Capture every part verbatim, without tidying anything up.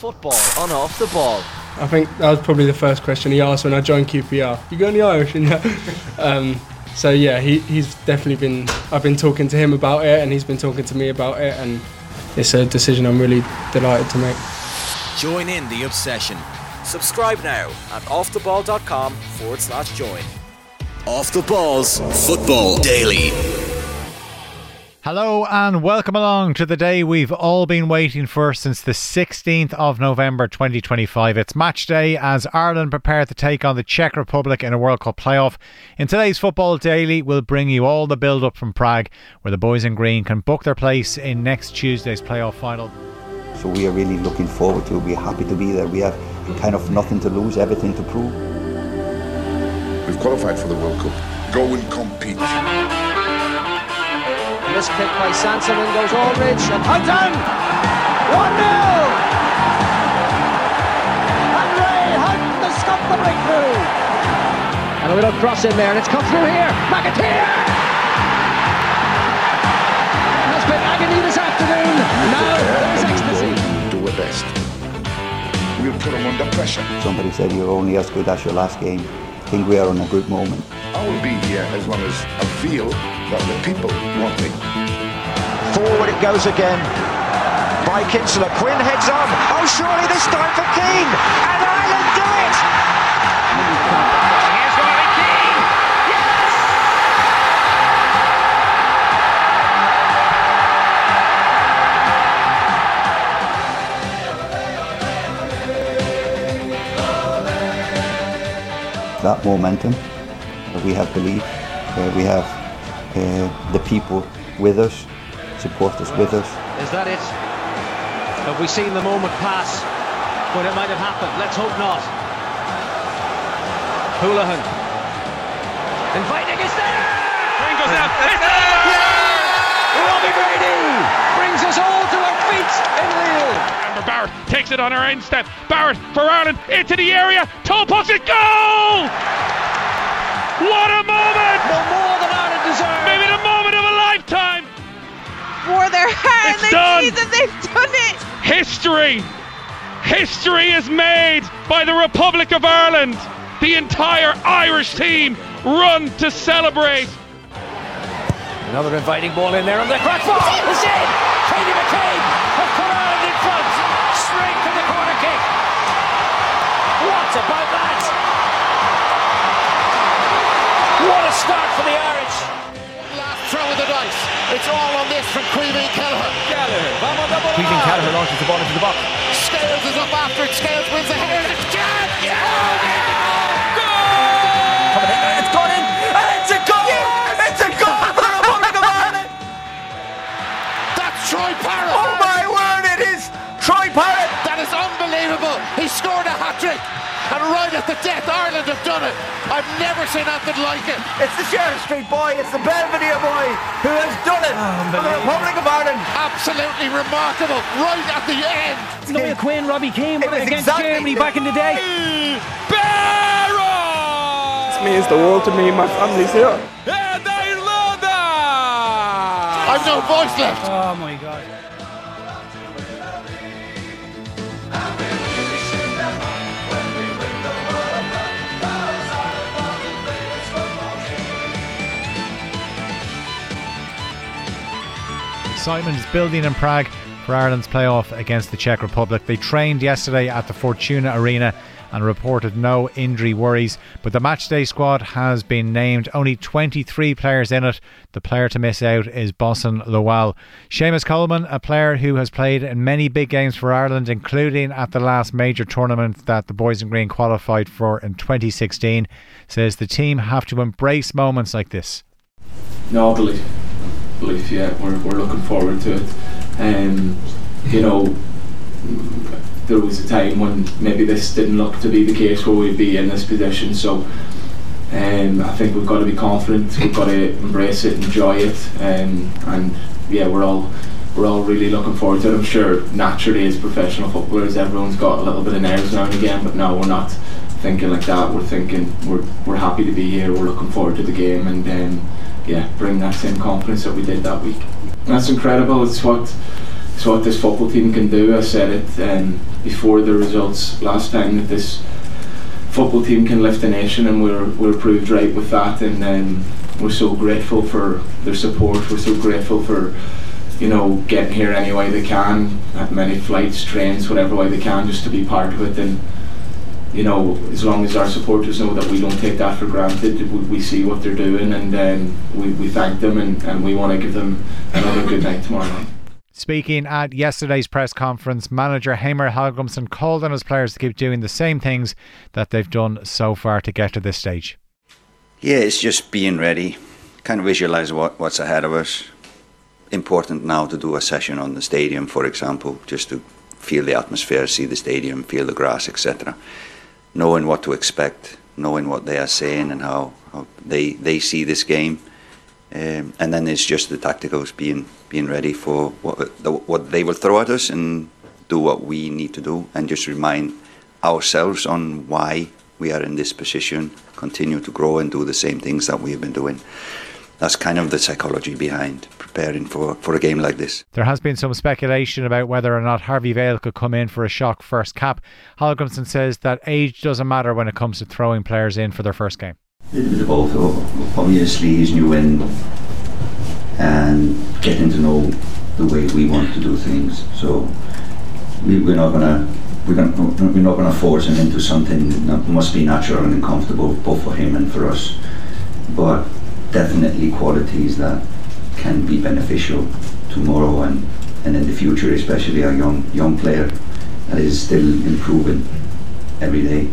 Football on Off the Ball. I think that was probably the first question he asked when I joined Q P R. You got any Irish in you? um, so yeah, he, he's definitely been, I've been talking to him about it and he's been talking to me about it, and it's a decision I'm really delighted to make. Join in the obsession. Subscribe now at offtheball.com forward slash join. Off the Ball's Football Daily. Hello and welcome along to the day we've all been waiting for since the sixteenth of November twenty twenty-five. It's match day as Ireland prepare to take on the Czech Republic in a World Cup playoff. In today's Football Daily, we'll bring you all the build-up from Prague, where the boys in green can book their place in next Tuesday's playoff final. So we are really looking forward to it. We're happy to be there. We have kind of nothing to lose, everything to prove. We've qualified for the World Cup. Go and compete. This kick by Sanson, and goes Aldridge and Hutton! one nil! And Ray Hutton has stopped the breakthrough! And a little cross in there, and it's come through here! McAteer! Has been agony this afternoon. Now there's ecstasy. Do our best. We'll put them under pressure. Somebody said you're only as good as your last game. I think we are in a good moment. I will be here as long as I feel that the people want me. Forward it goes again by Kinsella. Quinn heads on. Oh, surely this time for Keane. And Ireland do it! Here's Rory Keane. Yes! That momentum, we have belief, uh, we have uh, the people with us, supporters with us. Is that it? Have we seen the moment pass when it might have happened? Let's hope not. Houlihan. Inviting is there! Green goes out. It's there! Yeah! Robbie Brady brings us all to our feet in Lille. Amber Barrett takes it on her end step. Barrett for Ireland into the area. Toe post it, goal! What a moment! No more than Ireland deserve. Maybe the moment of a lifetime. Wore their heart It's and done. they see that they've done it. History. History is made by the Republic of Ireland. The entire Irish team run to celebrate. Another inviting ball in there on the crack ball. It's in. Katie McCabe has put Ireland in front. Straight for the corner kick. What about that? What a start for the Irish. Last throw of the dice. It's all on this from Caoimhín Kelleher. Caoimhín Kelleher launches the ball into the box. Scales is up after it. Scales wins the header. It's Jan! Yeah! Coming in, it's gone in, and it's a goal! Yes! It's a goal for the Republic of Ireland! That's Troy Parrott! Oh my word, it is Troy Parrott! That is unbelievable! He scored a hat-trick! And right at the death, Ireland have done it! I've never seen anything like it! It's the Sheriff Street boy, it's the Belvedere boy who has done it for the Republic of Ireland! Absolutely remarkable! Right at the end! Noel Quinn, Robbie Keane against exactly Germany back in the day. It means the world to me, my family's here. I've no voice left! Oh my God. Excitement is building in Prague for Ireland's playoff against the Czech Republic. They trained yesterday at the Fortuna Arena and reported no injury worries, but the matchday squad has been named. Only twenty-three players in it. The player to miss out is Bosun Lawal. Seamus Coleman, a player who has played in many big games for Ireland, including at the last major tournament that the Boys in Green qualified for in twenty sixteen, says the team have to embrace moments like this. No, belief, belief, yeah, we're we're looking forward to it. Um, you know, there was a time when maybe this didn't look to be the case where we'd be in this position. So, um, I think we've got to be confident. We've got to embrace it, enjoy it, um, and yeah, we're all we're all really looking forward to it. I'm sure naturally as professional footballers, everyone's got a little bit of nerves now and again, but no, we're not thinking like that. We're thinking we're we're happy to be here. We're looking forward to the game, and um, yeah, bring that same confidence that we did that week. And that's incredible. It's what it's what this football team can do. I said it um, before the results last time, that this football team can lift a nation, and we're we're proved right with that. And um, we're so grateful for their support. We're so grateful for, you know, getting here any way they can, at many flights, trains, whatever way they can, just to be part of it. And you know, as long as our supporters know that we don't take that for granted, we, we see what they're doing, and um, we, we thank them, and, and we want to give them another good night tomorrow night. Speaking at yesterday's press conference, manager Heimir Hallgrímsson called on his players to keep doing the same things that they've done so far to get to this stage. Yeah, it's just being ready, kind of visualise what, what's ahead of us. Important now to do a session on the stadium, for example, just to feel the atmosphere, see the stadium, feel the grass, et cetera. Knowing what to expect, knowing what they are saying and how, how they they see this game, um, and then it's just the tacticals, being being ready for what what they will throw at us, and do what we need to do, and just remind ourselves on why we are in this position, continue to grow and do the same things that we have been doing. That's kind of the psychology behind preparing for, for a game like this. There has been some speculation about whether or not Harvey Vale could come in for a shock first cap. Hallgrímsson says that age doesn't matter when it comes to throwing players in for their first game. A little bit of both. Obviously he's new in, and getting to know the way we want to do things. So we, we're not gonna we're gonna we're not gonna force him into something that must be natural and comfortable both for him and for us. But definitely qualities that can be beneficial tomorrow and, and in the future, especially a young young player that is still improving every day.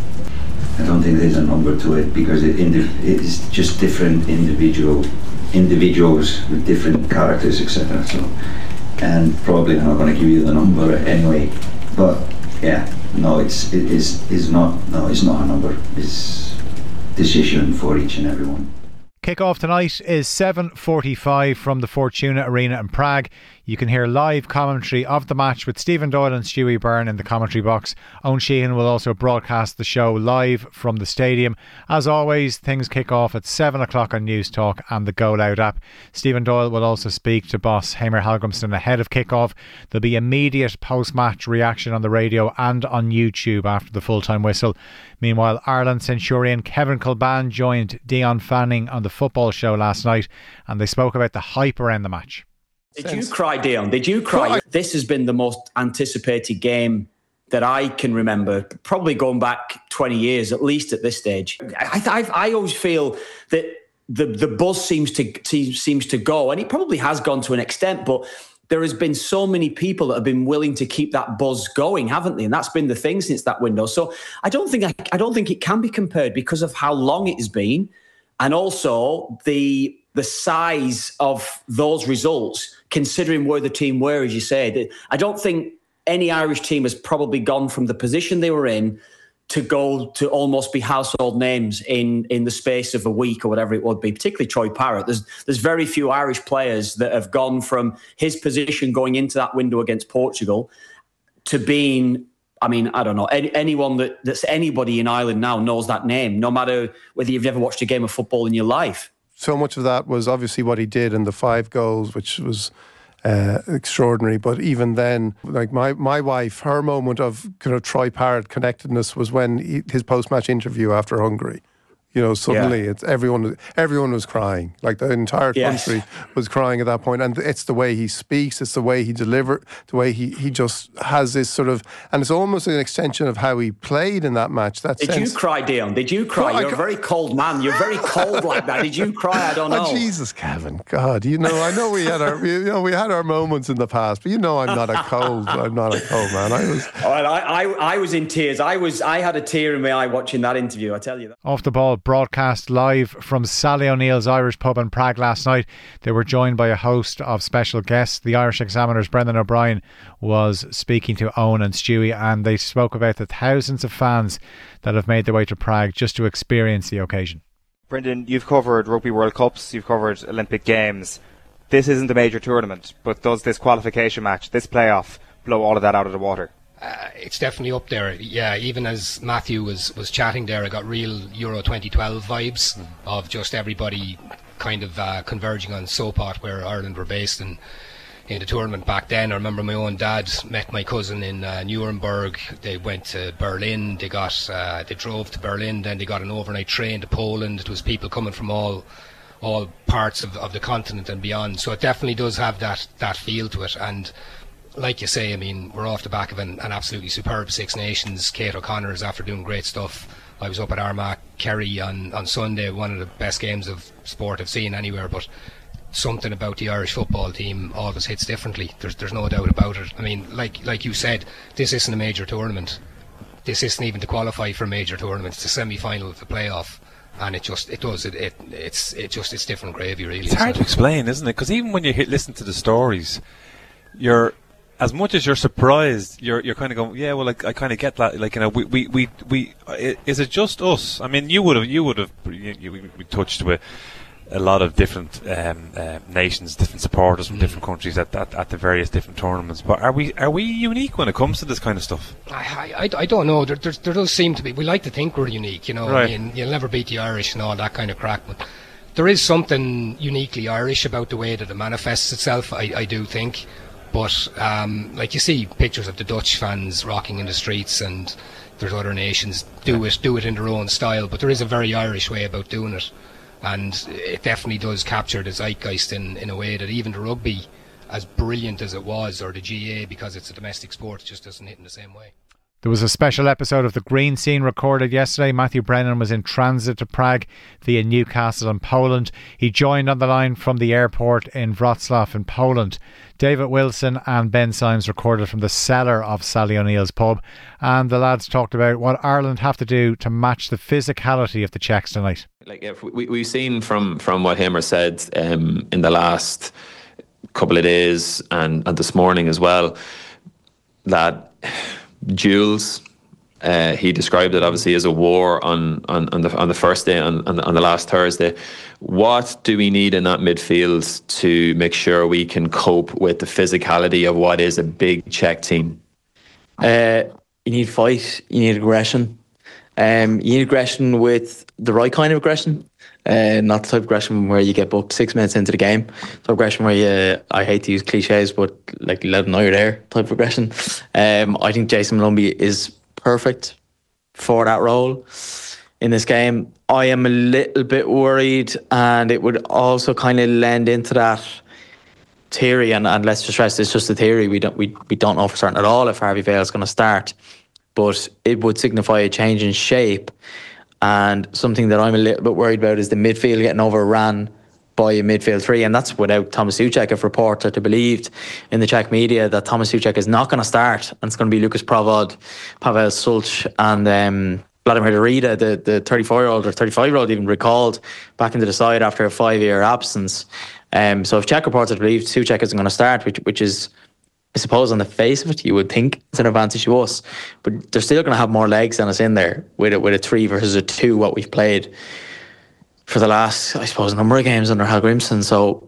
I don't think there's a number to it, because it, it is just different individual individuals with different characters, et cetera. So, and probably I'm not going to give you the number anyway. But yeah, no, it's it is is not no, it's not a number. It's decision for each and every one. Kick-off tonight is seven forty-five from the Fortuna Arena in Prague. You can hear live commentary of the match with Stephen Doyle and Stewie Byrne in the commentary box. Owen Sheehan will also broadcast the show live from the stadium. As always, things kick off at seven o'clock on News Talk and the Go Loud app. Stephen Doyle will also speak to boss Heimir Hallgrímsson ahead of kick-off. There'll be immediate post-match reaction on the radio and on YouTube after the full-time whistle. Meanwhile, Ireland centurion Kevin Kilbane joined Dion Fanning on the football show last night, and they spoke about the hype around the match. Did you cry, Dion? Did you cry? This has been the most anticipated game that I can remember, probably going back twenty years, at least at this stage. I, I, I always feel that the the buzz seems to seems to go, and it probably has gone to an extent, but there has been so many people that have been willing to keep that buzz going, haven't they? And that's been the thing since that window. So I don't think I, I don't think it can be compared because of how long it has been, and also the the size of those results, considering where the team were, as you said. I don't think any Irish team has probably gone from the position they were in to go to almost be household names in, in the space of a week or whatever it would be, particularly Troy Parrott. There's there's very few Irish players that have gone from his position going into that window against Portugal to being, I mean, I don't know, any, anyone that, that's anybody in Ireland now knows that name, no matter whether you've ever watched a game of football in your life. So much of that was obviously what he did in the five goals, which was uh, extraordinary. But even then, like my, my wife, her moment of kind of Troy Parrott connectedness was when he, his post-match interview after Hungary. You know, suddenly yeah. it's everyone. Everyone was crying. Like the entire country yes. was crying at that point. And it's the way he speaks. It's the way he delivers. The way he, he just has this sort of, and it's almost an extension of how he played in that match. That Did sense. you cry, Dion? Did you cry? Well, You're a very cold man. You're very cold like that. Did you cry? I don't know. Oh, Jesus, Kevin. God, you know, I know we had our, you know, we had our moments in the past, but you know, I'm not a cold. I'm not a cold man. I was. All right, I, I, I was in tears. I was. I had a tear in my eye watching that interview. I tell you that. Off the ball. Broadcast live from Sally O'Neill's Irish pub in Prague last night. They were joined by a host of special guests. The Irish Examiner's Brendan O'Brien was speaking to Owen and Stewie, and they spoke about the thousands of fans that have made their way to Prague just to experience the occasion. Brendan, you've covered Rugby World Cups, you've covered Olympic Games. This isn't a major tournament, but does this qualification match, this playoff, blow all of that out of the water? Uh, it's definitely up there. Yeah, even as Matthew was, was chatting there, I got real Euro twenty twelve vibes mm. of just everybody kind of uh, converging on Sopot, where Ireland were based, and in the tournament back then. I remember my own dad met my cousin in uh, Nuremberg. They went to Berlin. They got uh, they drove to Berlin. Then they got an overnight train to Poland. It was people coming from all all parts of, of the continent and beyond. So it definitely does have that that feel to it. And like you say, I mean, we're off the back of an, an absolutely superb Six Nations. Kate O'Connor is after doing great stuff. I was up at Armagh, Kerry on, on Sunday, one of the best games of sport I've seen anywhere, but something about the Irish football team always hits differently. There's there's no doubt about it. I mean, like like you said, this isn't a major tournament. This isn't even to qualify for a major tournament. It's the semi-final of the playoff, and it just it does it, it it's it just it's different gravy, really. It's hard to explain, isn't it? Because even when you hit, listen to the stories, you're as much as you're surprised, you're you're kind of going, yeah, well, I, I kind of get that. Like, you know, we we we, we is it just us? I mean, you would have you would have you, you, we touched with a lot of different um, uh, nations, different supporters from mm. different countries at, at at the various different tournaments. But are we are we unique when it comes to this kind of stuff? I I, I don't know. There, there there does seem to be. We like to think we're unique, you know. Right. I mean, you'll never beat the Irish and all that kind of crack, but there is something uniquely Irish about the way that it manifests itself. I, I do think. But um, like you see pictures of the Dutch fans rocking in the streets, and there's other nations do it do it in their own style. But there is a very Irish way about doing it. And it definitely does capture the zeitgeist in, in a way that even the rugby, as brilliant as it was, or the G A, because it's a domestic sport, just doesn't hit in the same way. There was a special episode of The Green Scene recorded yesterday. Matthew Brennan was in transit to Prague via Newcastle in Poland. He joined on the line from the airport in Wrocław in Poland. David Wilson and Ben Symes recorded from the cellar of Sally O'Neill's pub, and the lads talked about what Ireland have to do to match the physicality of the Czechs tonight. Like if we, we've seen from, from what Hamer said um, in the last couple of days and, and this morning as well, that Jules, uh, he described it obviously as a war on, on, on the on the first day, on, on, the, on the last Thursday. What do we need in that midfield to make sure we can cope with the physicality of what is a big Czech team? Uh, you need fight, you need aggression. Um, you need aggression with the right kind of aggression. Uh, not the type of aggression where you get booked six minutes into the game. The type of aggression where you, I hate to use cliches, but like you let them know you're there type of aggression. Um, I think Jason Molumby is perfect for that role in this game. I am a little bit worried, and it would also kind of lend into that theory, and, and let's just stress it's just a theory. We don't we, we don't know for certain at all if Harvey Vale is going to start, but it would signify a change in shape. And something that I'm a little bit worried about is the midfield getting overran by a midfield three, and that's without Thomas Souček. If reports are to believed in the Czech media that Thomas Souček is not going to start, and it's going to be Lucas Provod, Pavel Sulch, and um, Vladimir Darida, the the thirty-four-year-old or thirty-five-year-old, even recalled back into the side after a five-year absence. Um, so if Czech reports are to believe, Souček isn't going to start, which which is, I suppose, on the face of it, you would think it's an advantage to us, but they're still going to have more legs than us in there with a, with a three versus a two, what we've played for the last, I suppose, number of games under Hal Grimson. So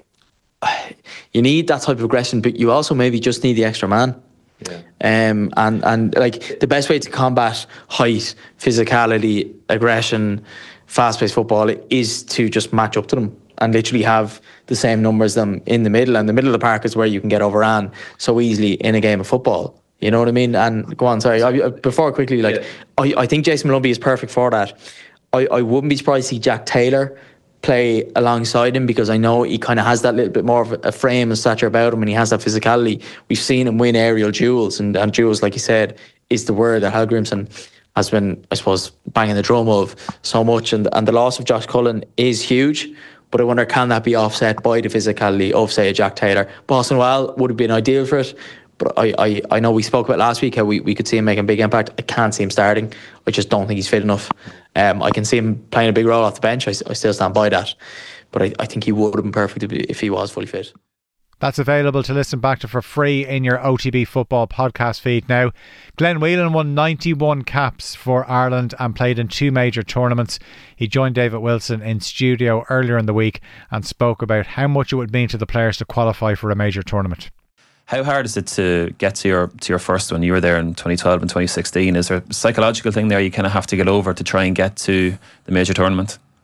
you need that type of aggression, but you also maybe just need the extra man. Yeah. Um, and, and like the best way to combat height, physicality, aggression, fast-paced football is to just match up to them and literally have the same numbers as them in the middle. And the middle of the park is where you can get overran so easily in a game of football. You know what I mean? And go on, sorry. I, before quickly, like yeah. I, I think Jason Molumby is perfect for that. I, I wouldn't be surprised to see Jack Taylor play alongside him, because I know he kind of has that little bit more of a frame and stature about him, and he has that physicality. We've seen him win aerial duels, and, and duels, like you said, is the word that Hal Grimson has been, I suppose, banging the drum of so much. And, and the loss of Josh Cullen is huge. But I wonder, can that be offset by the physicality of, say, a Jack Taylor? Boston Well would have been ideal for it. But I, I, I know we spoke about last week how we, we could see him making a big impact. I can't see him starting. I just don't think he's fit enough. Um, I can see him playing a big role off the bench. I, I still stand by that. But I, I think he would have been perfect if he was fully fit. That's available to listen back to for free in your O T B Football podcast feed now. Glenn Whelan won ninety-one caps for Ireland and played in two major tournaments. He joined David Wilson in studio earlier in the week and spoke about how much it would mean to the players to qualify for a major tournament. How hard is it to get to your to your first one? You were there in twenty twelve and twenty sixteen. Is there a psychological thing there you kind of have to get over to try and get to the major tournament?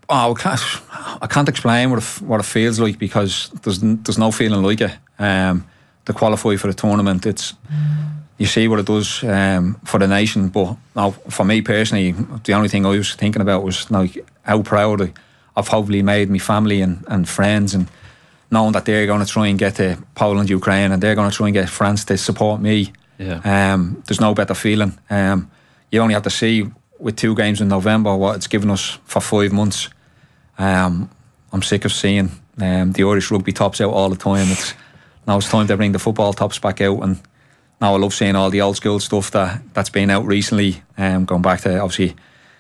Oh, I can't, I can't explain what it, what it feels like, because there's there's no feeling like it. Um, to qualify for the tournament, it's you see what it does um, for the nation. But now, for me personally, the only thing I was thinking about was like how proud I, I've hopefully made my family and, and friends, and knowing that they're going to try and get to Poland, Ukraine, and they're going to try and get France to support me. Yeah. Um, there's no better feeling. Um, you only have to see with two games in November what it's given us for five months. Um, I'm sick of seeing um, the Irish rugby tops out all the time. It's now it's time to bring the football tops back out, and now I love seeing all the old school stuff that that's been out recently. Um, going back to obviously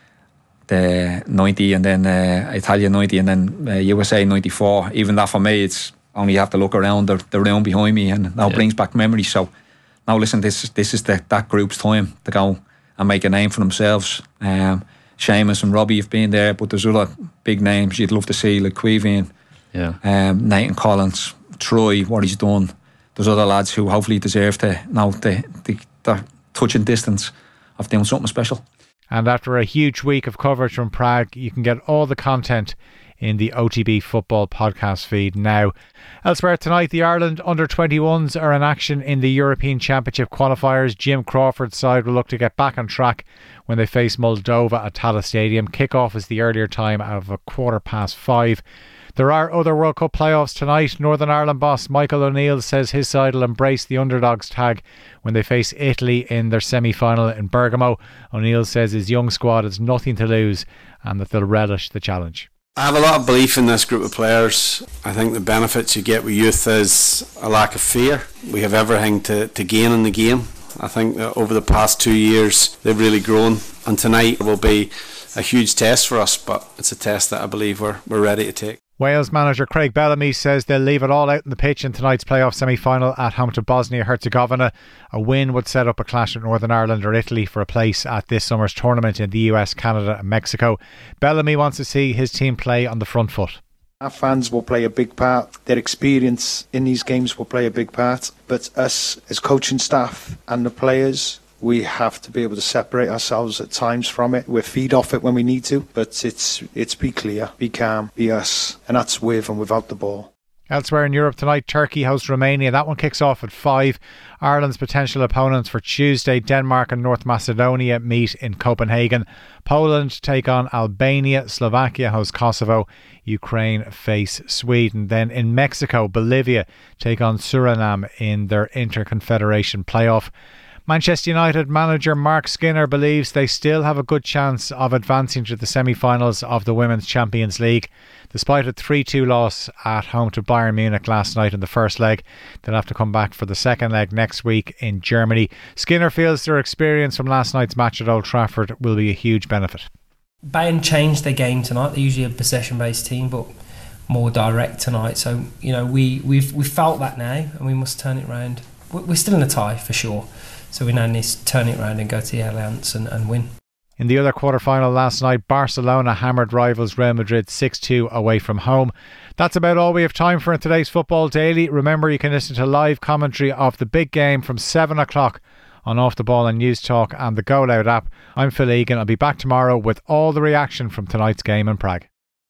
the ninety, and then uh, Italian ninety, and then uh, U S A ninety-four. Even that for me, it's only have to look around the, the room behind me, and now yeah. brings back memories. So now listen, this this is the, that group's time to go and make a name for themselves. Um, Seamus and Robbie have been there, but there's other big names you'd love to see, like Queeveen, yeah, um, Nathan Collins, Troy, what he's done. There's other lads who hopefully deserve to now the, the, the touching distance of doing something special. And after a huge week of coverage from Prague, you can get all the content in the O T B Football podcast feed now. Elsewhere tonight, the Ireland under twenty-ones are in action in the European Championship qualifiers. Jim Crawford's side will look to get back on track when they face Moldova at Tallaght Stadium. Kick-off is the earlier time of a quarter past five. There are other World Cup playoffs tonight. Northern Ireland boss Michael O'Neill says his side will embrace the underdogs tag when they face Italy in their semi-final in Bergamo. O'Neill says his young squad has nothing to lose and that they'll relish the challenge. I have a lot of belief in this group of players. I think the benefits you get with youth is a lack of fear. We have everything to, to gain in the game. I think that over the past two years they've really grown, and tonight will be a huge test for us, but it's a test that I believe we're, we're ready to take. Wales manager Craig Bellamy says they'll leave it all out in the pitch in tonight's playoff semi-final at home to Bosnia-Herzegovina. A win would set up a clash with Northern Ireland or Italy for a place at this summer's tournament in the U S, Canada and Mexico. Bellamy wants to see his team play on the front foot. Our fans will play a big part. Their experience in these games will play a big part. But us as coaching staff and the players, we have to be able to separate ourselves at times from it. We feed off it when we need to, but it's it's be clear, be calm, be us, and that's with and without the ball. Elsewhere in Europe tonight, Turkey hosts Romania. That one kicks off at five. Ireland's potential opponents for Tuesday, Denmark and North Macedonia, meet in Copenhagen. Poland take on Albania. Slovakia host Kosovo. Ukraine face Sweden. Then in Mexico, Bolivia take on Suriname in their Interconfederation playoff. Manchester United manager Mark Skinner believes they still have a good chance of advancing to the semi-finals of the Women's Champions League. Despite a three two loss at home to Bayern Munich last night in the first leg, they'll have to come back for the second leg next week in Germany. Skinner feels their experience from last night's match at Old Trafford will be a huge benefit. Bayern changed their game tonight. They're usually a possession-based team, but more direct tonight. So, you know, we, we've, we've felt that now, and we must turn it round. We're still in a tie, for sure. So we now need to turn it around and go to the Allianz and, and win. In the other quarter-final last night, Barcelona hammered rivals Real Madrid six two away from home. That's about all we have time for in today's Football Daily. Remember, you can listen to live commentary of the big game from seven o'clock on Off The Ball and News Talk and the Go Loud app. I'm Phil Egan. I'll be back tomorrow with all the reaction from tonight's game in Prague.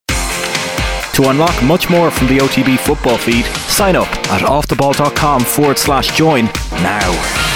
To unlock much more from the O T B football feed, sign up at offtheball.com forward slash join now.